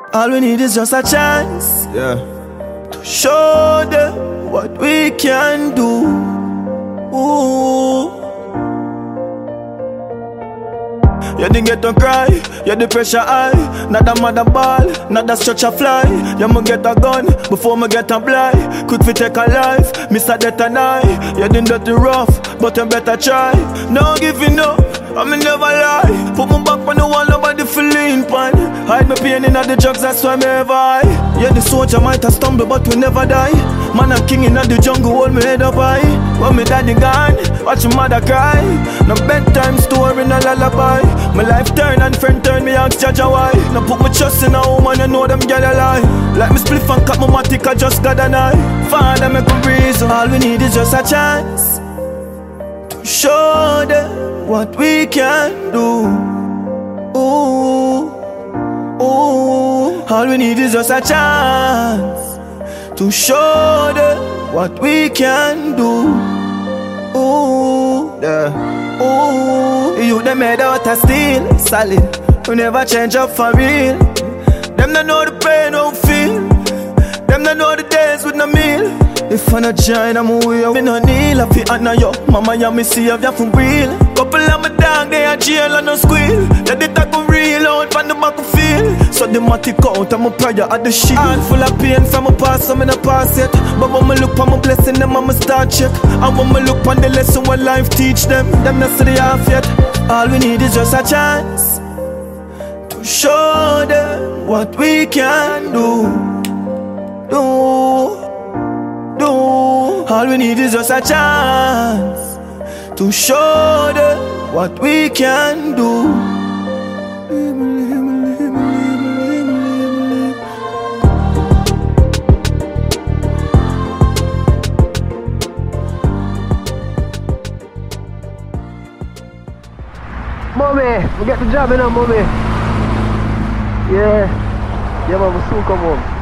All we need is just a chance, Yeah. to show them what we can do. Ooh. You didn't get to cry, you the pressure high. Not a mother ball, not a structure fly. You me get a gun before me get a blind. Could we take a life, Mr. Death and I. You didn't dirty rough, but you better try. No giving up, I me never lie. Put my back on the wall, nobody feeling pan. Hide my pain in the drugs, that's why me ever high. Yeah, the soldier might have stumbled, but we never die. Man, I'm king in the jungle, hold me head up high. When me daddy gone, watch my mother cry. No bedtime story, no lullaby. My life turn and friend turn, me ask Jaja why. No put my trust in a woman, you know them girl a lie. Like me spliff and cut my matic, I just got an eye. Father make a reason, all we need is just a chance, to show them what we can do. Ooh, ooh. All we need is just a chance, to show them what we can do. Ooh, yeah. Ooh, you them made out of steel, solid. We never change up for real. Them don't know the pain, don't feel. Them don't know the days with no meal. If I not join, I'm away. Me no kneel, I feel honor yo. Mama, ya me see if you for real. Couple of my dog, they are jail and no squeal. Let it talk real out from the back of feel. So the matic out, I'm a prayer at the shit. Heart full of pain from my past, so me no pass yet. But when me look on my blessing, them I'ma start check. And when me look on the lesson what life teach them not see the half yet. All we need is just a chance, to show them what we can do. All we need is just a chance, to show them what we can do. Mommy, we get the job in now, mommy. Yeah, man, we soon come home.